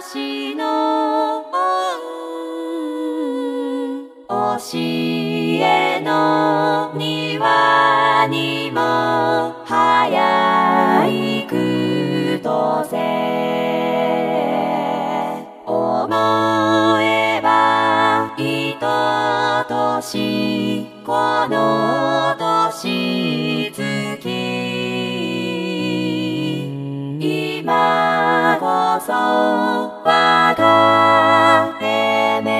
私の教えの庭にも早いくとせ思えばいととしこの年月今こそ別れ目